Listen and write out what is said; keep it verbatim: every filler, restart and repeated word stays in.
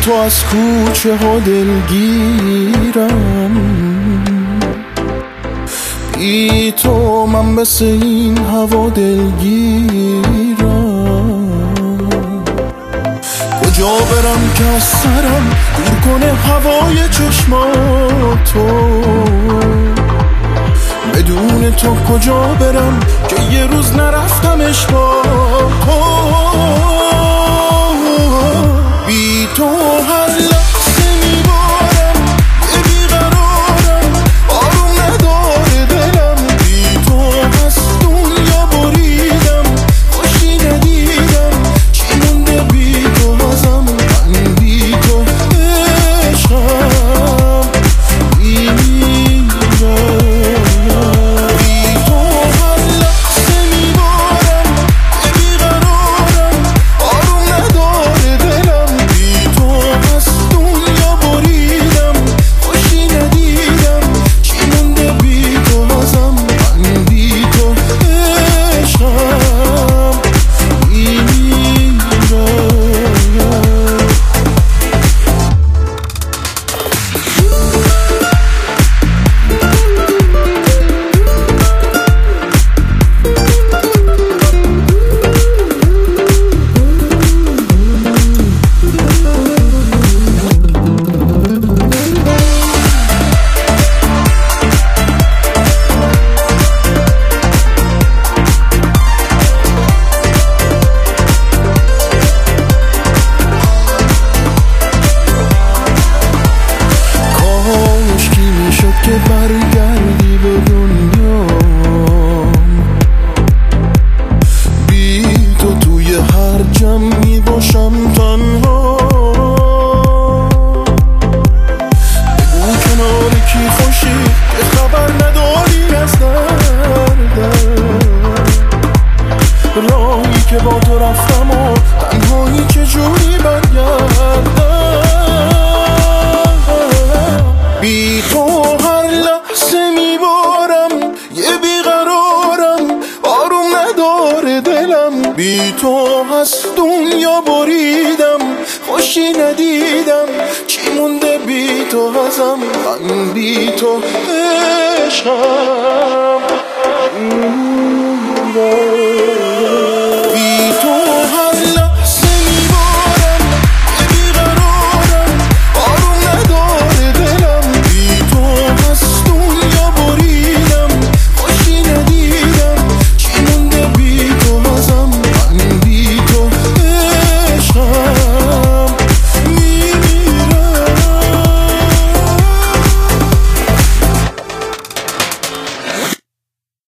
تو از کوچه ها دلگیرم، بی تو من مثل این هوا دلگیرم. کجا برم که از سرم دور کنه هوای چشماتو، بدون تو کجا برم که یه روز نرفتمش با تو. بی تو هر لحظه میبارم یه بیقرارم، آروم نداره دلم. بی تو از دنیا بریدم، خوشی ندیدم، چی مونده بی تو ازم؟ من بی تو عشقم میمیرم. بی تو هر لحظه میبارم یه بیقرارم، آروم نداره دلم. بی تو از دنیا بریدم، خوشی ندیدم، چی مونده بی تو ازم؟ من بی تو عشقم میمیرم. که برگردی به دنیا، بی تو توی هر جمعی باشم تنها. بگو کنار کی خوشی که خبر نداری از دردم، راهی که با تو رفتم و تنهایی چجوری برگردم. بی تو هر لحظه میبارم یه بیقرارم، آروم نداره دلم. بی تو از دنیا بریدم، خوشی ندیدم، چی مونده بی تو ازم؟ من بی تو عشقم